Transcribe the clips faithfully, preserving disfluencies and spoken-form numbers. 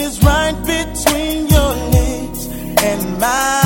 is right between your lips and mine.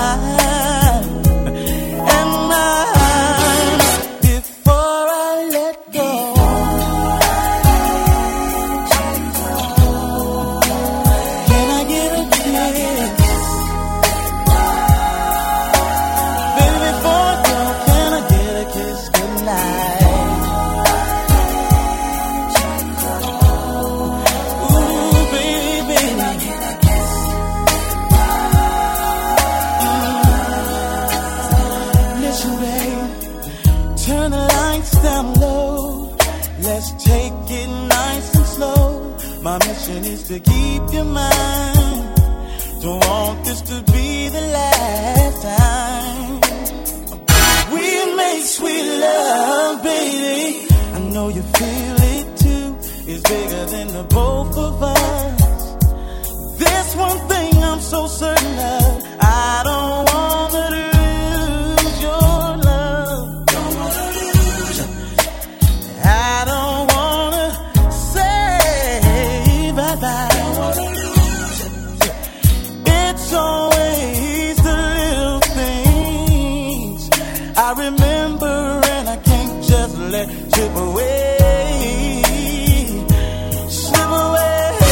My mission is to keep your mind. Don't want this to be the last time. We make sweet love, baby. I know you feel it too. It's bigger than the both of us. There's one thing I'm so certain of. I don't wanna lose your love. Don't wanna lose you. I don't wanna say bye-bye. Don't wanna lose you. It's always the little things I remember, and I can't just let slip away. Slip away.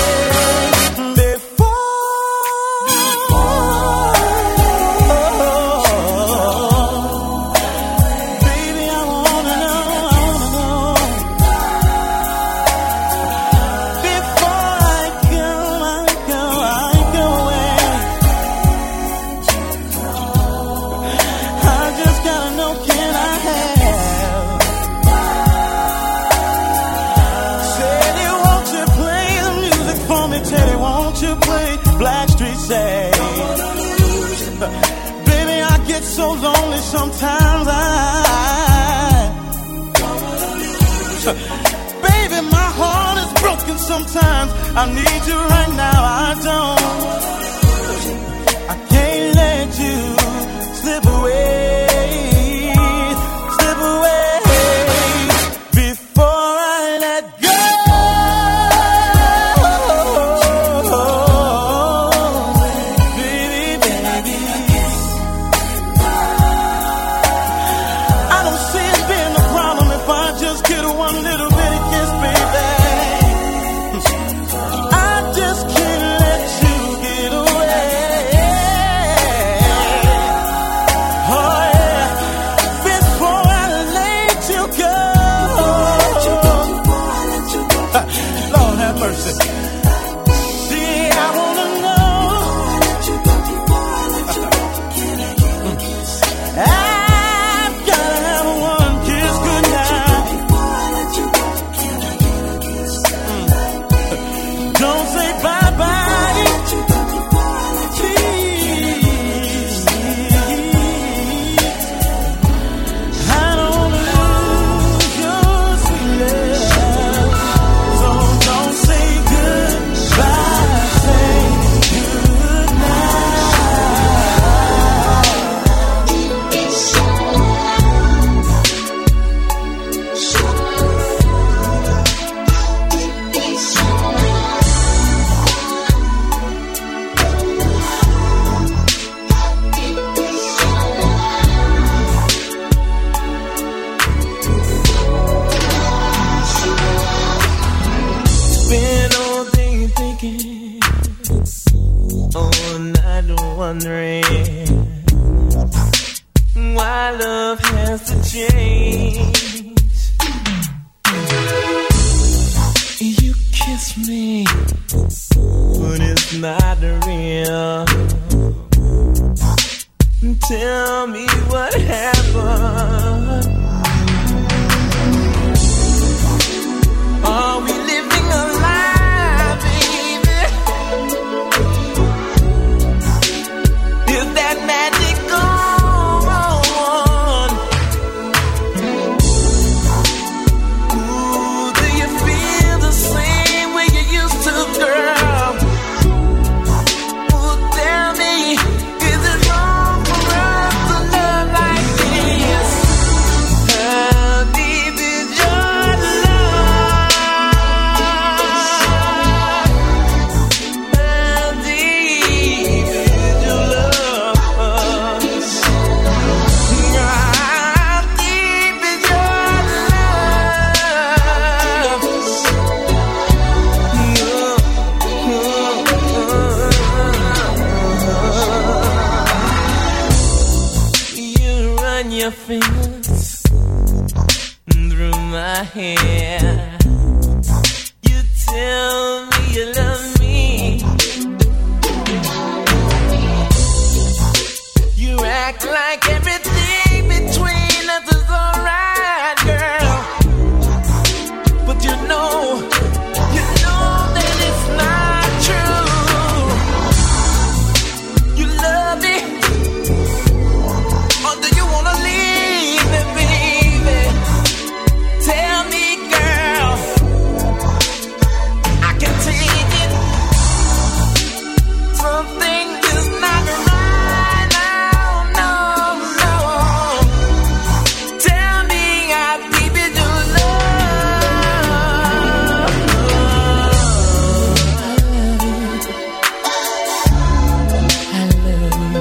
Baby, I get so lonely sometimes. I, baby, my heart is broken sometimes. I need you right now. I don't. I can't let you slip away, slip away before I let go. Tell me, is it wrong for us to love like this? fingers through my hair. You tell me you love me. You act like everything between us is alright, girl. But you know, you know that it's not true. You love me, or do you wanna leave me, baby? Tell me, girl, I can take it. Something is not right now, no, no. Tell me how deep is your love. I love you.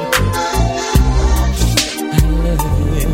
I love you.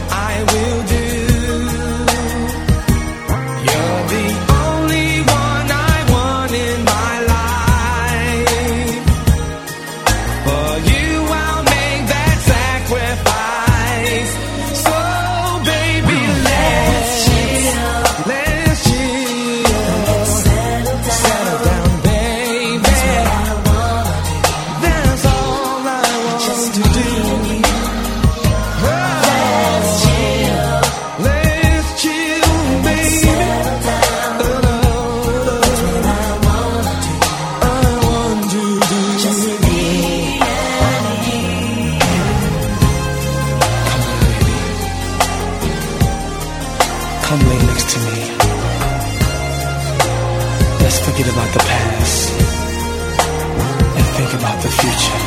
You're the only one Forget about the past and think about the future.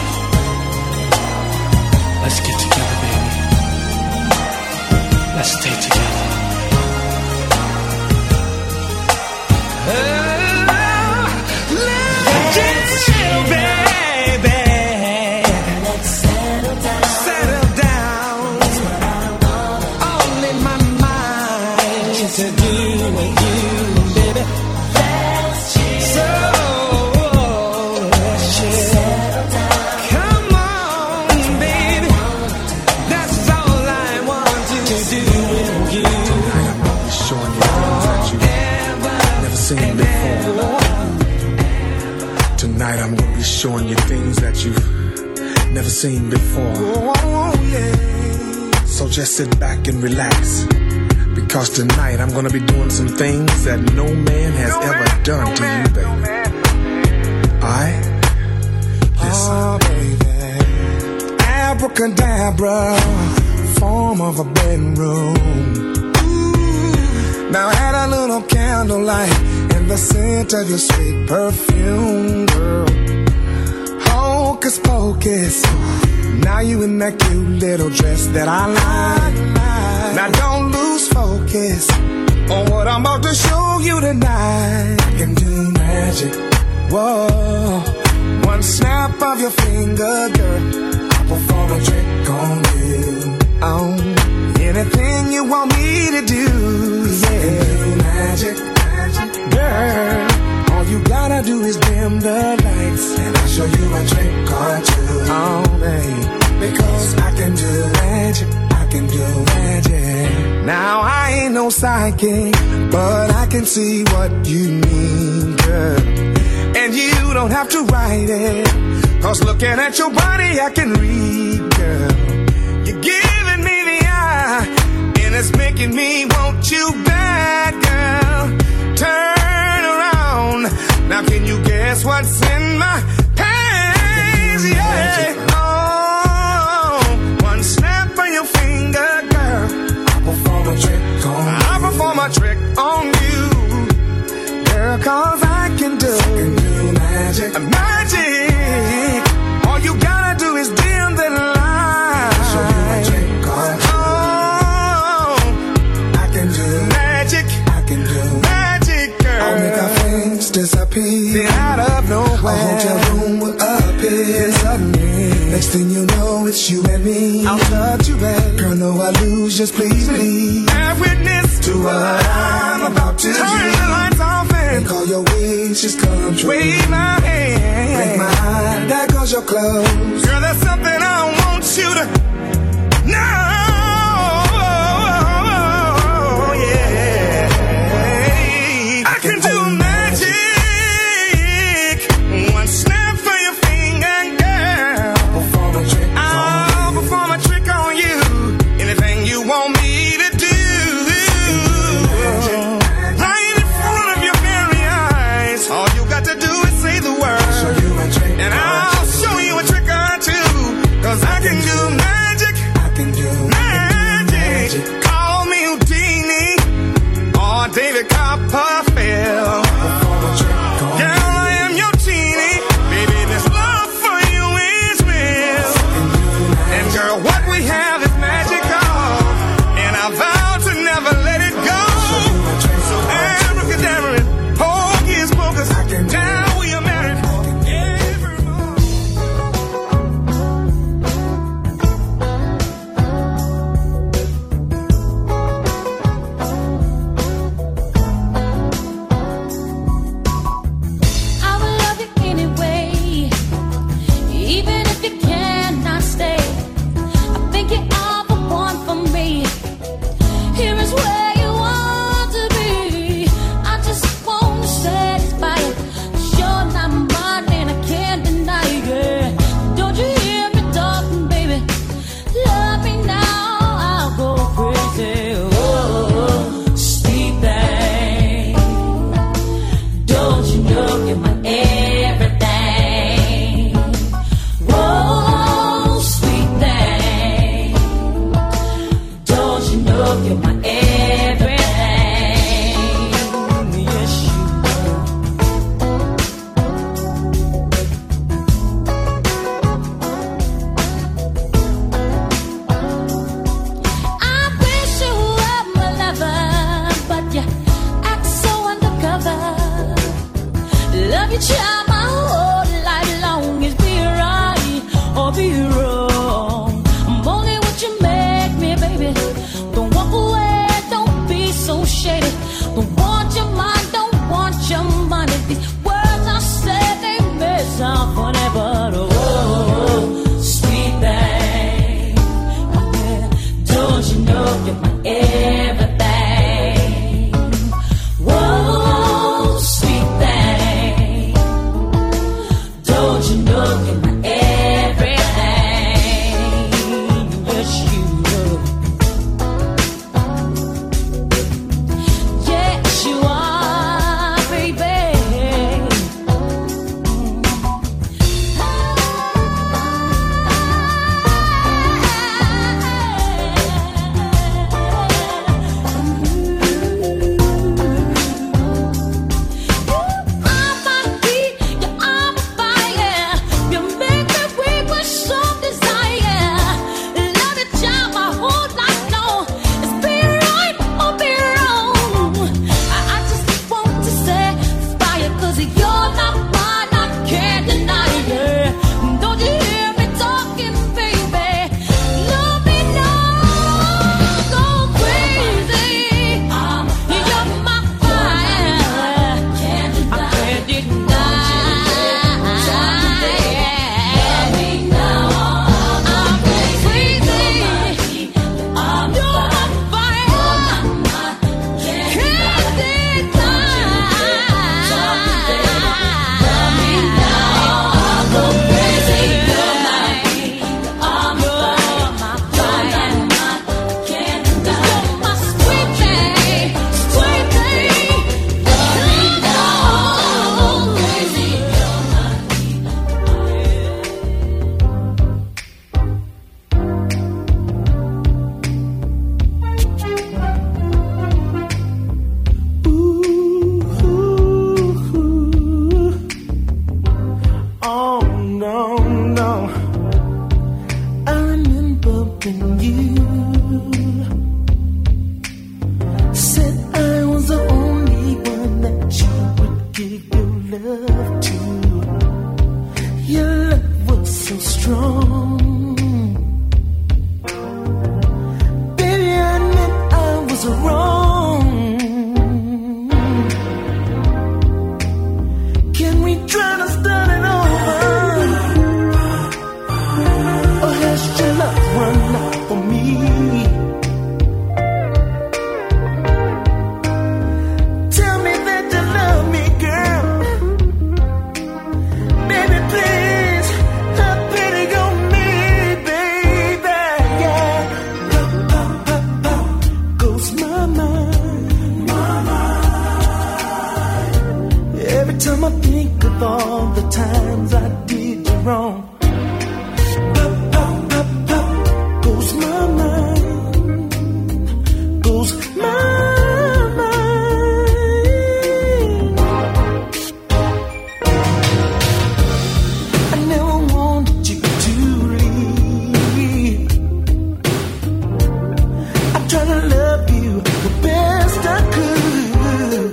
Let's get together, baby. Let's stay together. Oh, let's just chill, baby. Let's settle down. Settle down. All in my mind to be with you, baby. Let's chill. So let's chill. Settle down. Come on, baby. That's all I want to do with you. Tonight I'm gonna be showing you things that you've never seen before. Tonight I'm gonna be showing you things that you've never seen before. So just sit back and relax, because tonight I'm gonna be doing some things that no man has no ever man, done no to man, you, baby. No Alright? Listen. Oh, baby. Abracadabra, form of a bedroom. Now add a little candlelight and the scent of your sweet perfume, girl. Hocus pocus, now you in that cute little dress that I like. Now don't lose focus on what I'm about to show you tonight. I can do magic, whoa. One snap of your finger, girl, I'll perform a trick on you. Oh, anything you want me to do, yeah. Magic, magic, girl. All you gotta do is dim the lights, and I'll show you a trick or two. Oh, babe, because I can do magic, I can do magic. Now I ain't no psychic, but I can see what you need, girl. And you don't have to write it, cause looking at your body I can read, girl. You're giving me the eye, and it's making me want you back, girl. Turn around, now can you guess what's in my pants? Yeah. Oh, one snap of your finger, girl, I'll perform a trick on you. I'll perform a trick on you, girl, cause I can do, I can do magic. Magic. All you gotta do is dim the light. Show you a trick or two. Oh, I can do magic. I can do magic, girl. I'll make our friends disappear, then out of nowhere. Our hotel room will appear suddenly. Next thing you know, it's you and me. I'll love you, babe. Girl, no illusions, please believe. Bear witness to what I'm about to do. Turn the lights off and call your wishes come true. Wave my hand, break my heart, there goes your clothes. Girl, there's something I want you to know. Yeah, I can do magic. One snap for your finger, girl. I'll perform a trick. I'll perform a trick on you. Anything you want me to do. Right in front of your very eyes. All you got to do is say the word, and I'll show you a trick or two. Cause I can do magic. I can do love you, child, my whole life long. Is be right or be wrong. I'm only what you make me, baby. Don't walk away, don't be so shady. Don't want your mind, don't want your money. These words I said, they may sound funny, but oh, sweet thing, yeah. Don't you know you're my everything? Whoa, sweet thing, don't you know you're my everything? Wish you know. Yes, you are, baby. Oh no, no. I remember when you said I was the only one that you would give your love to. Your love was so strong. Baby, I admit I was wrong. Can we try to start it over? Or has your love run out for me? Tell me that you love me, girl. Baby, please, have pity on me, baby. Yeah. Pop, pop, pop, pop, goes my mind. My mind. Every time I think of all the times I did you wrong. Pop, pop, pop, pop, goes my mind. Goes my mind. I never wanted you to leave. I tried to love you the best I could.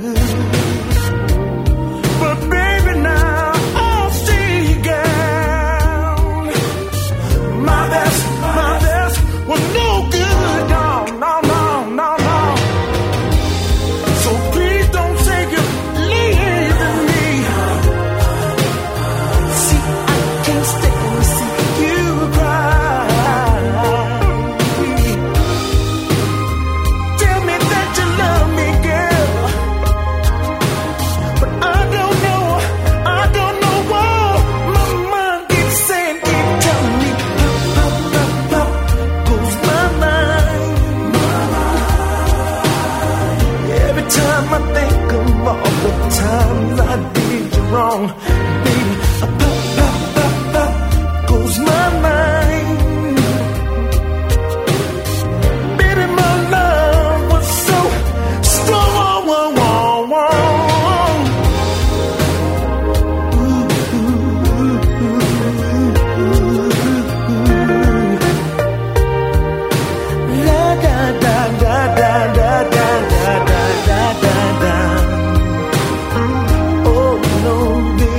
But baby, now I'll see you, girl. My best, my best was no good. No, no, no, no, no. So please don't say you're leaving me. See, I can't stay and see you cry. Tell me that you love me, girl. But I don't know, I don't know why. My mind keeps saying, keep telling me, pop, pop, pop, pop, goes my mind. Every time I think of all the times I did you wrong, baby, a pop, pop, pop, pop, goes my mind. Baby, my love was so strong. La da da da da da da da da da da. Oh no, baby.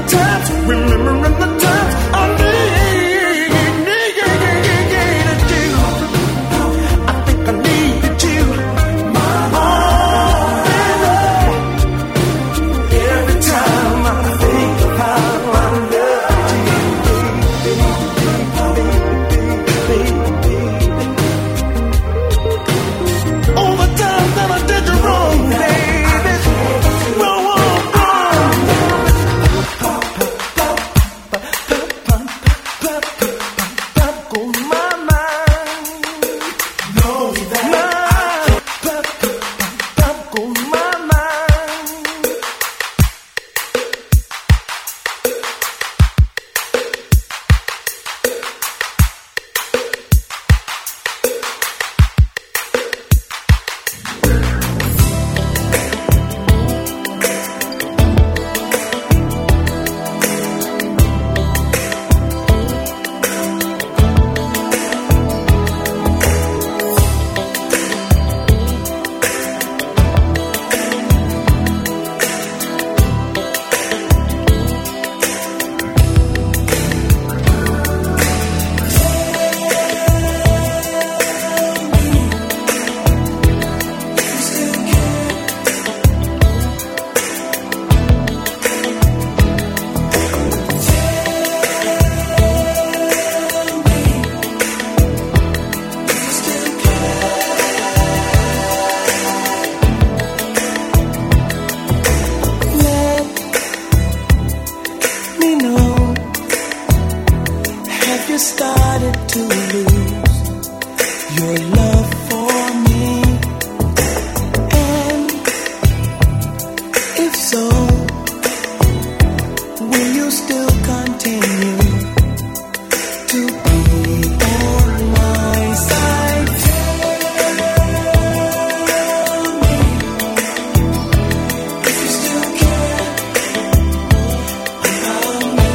times, remembering the times I needed you. I think I needed you. Every time I think of how I loved you, all the times that I did you wrong, baby, wrong, wrong, wrong. Pop on my mind, know that pop on my mind. Me know, have you started to lose your love for me? And if so, will you still continue to be on my side? Tell me if you still care about me.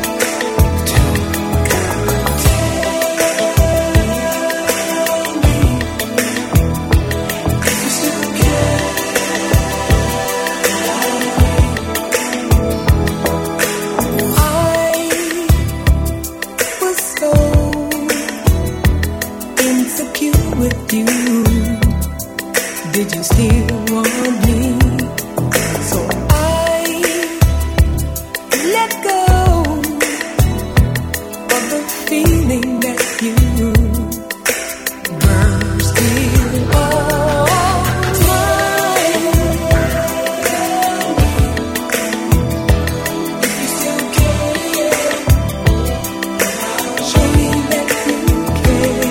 With you, did you still want me? So I let go of the feeling that you were still all mine. If you still care, show me that you care.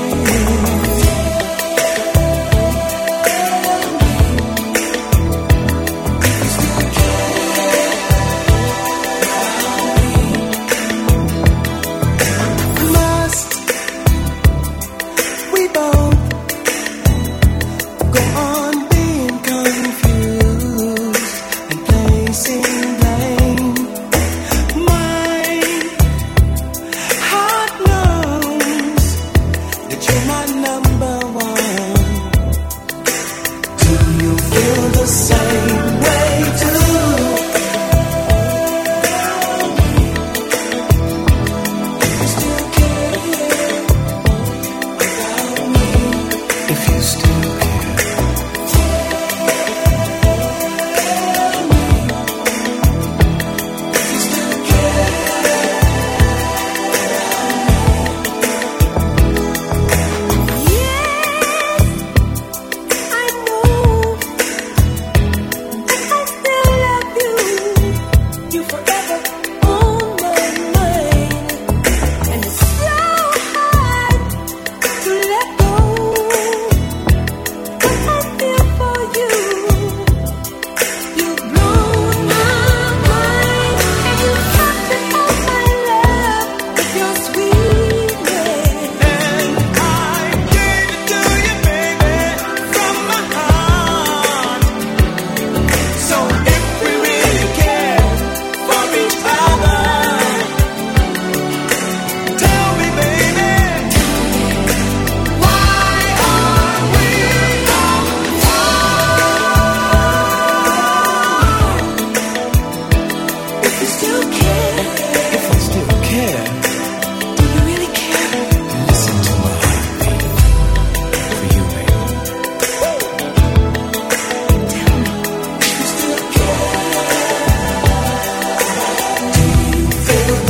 Still care.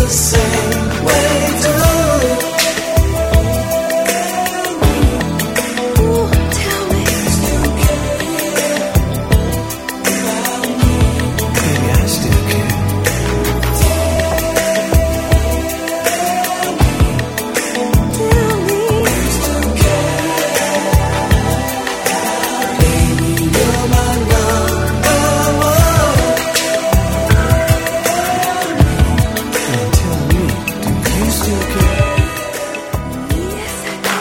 the same way too. Ooh, tell me. Still care about me. Baby, I still care. Tell me. Still care. Baby, you're my number one. And tell me, do you still care? Yes, I do.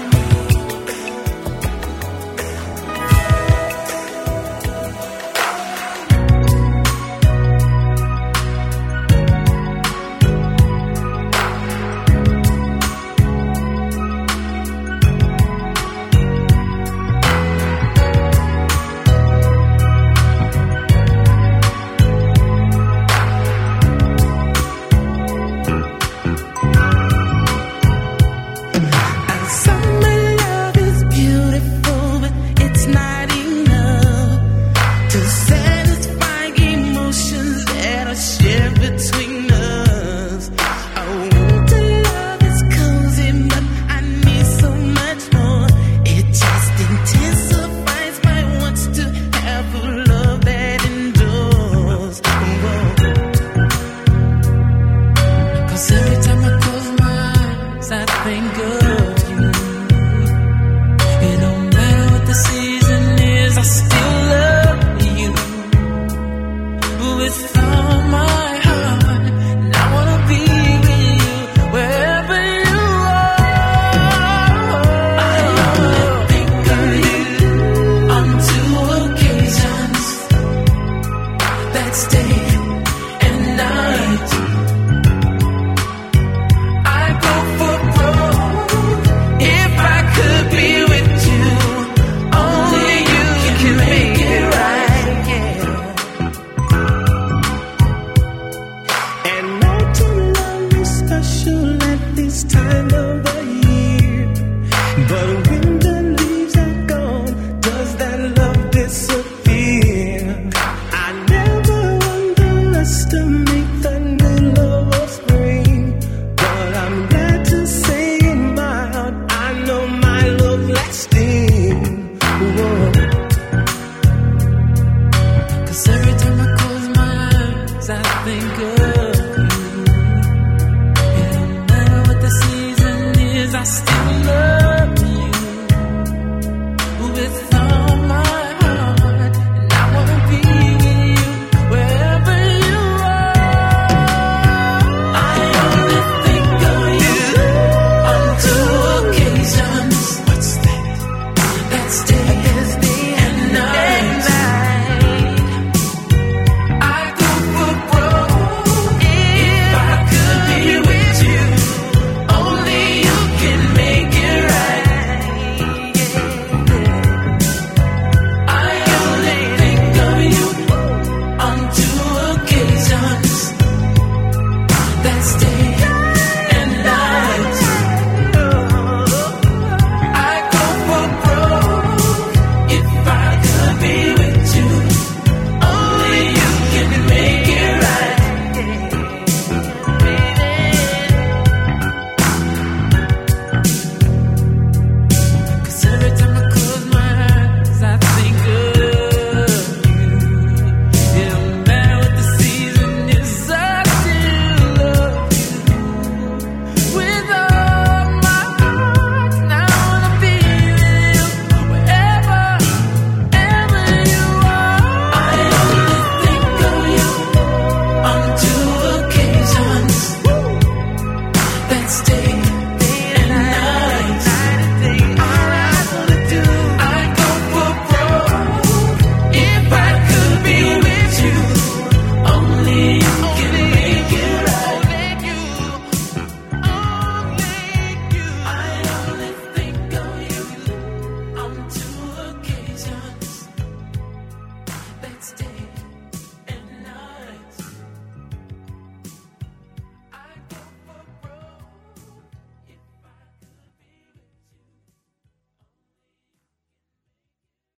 Summer love is beautiful, but it's not enough to satisfy emotions that are shared between us. I want to love is cozy, but I need so much more. It just intensifies my wants to have a love that endures. Cause every time I close my eyes, I think of you. It don't matter what the season is, I still love you. With all my heart, and I wanna be with you wherever you are. I only think of you on two occasions. That's day and night. I go for broke if I could be with you. Only you can make it right, yeah. And know to love is special at this time of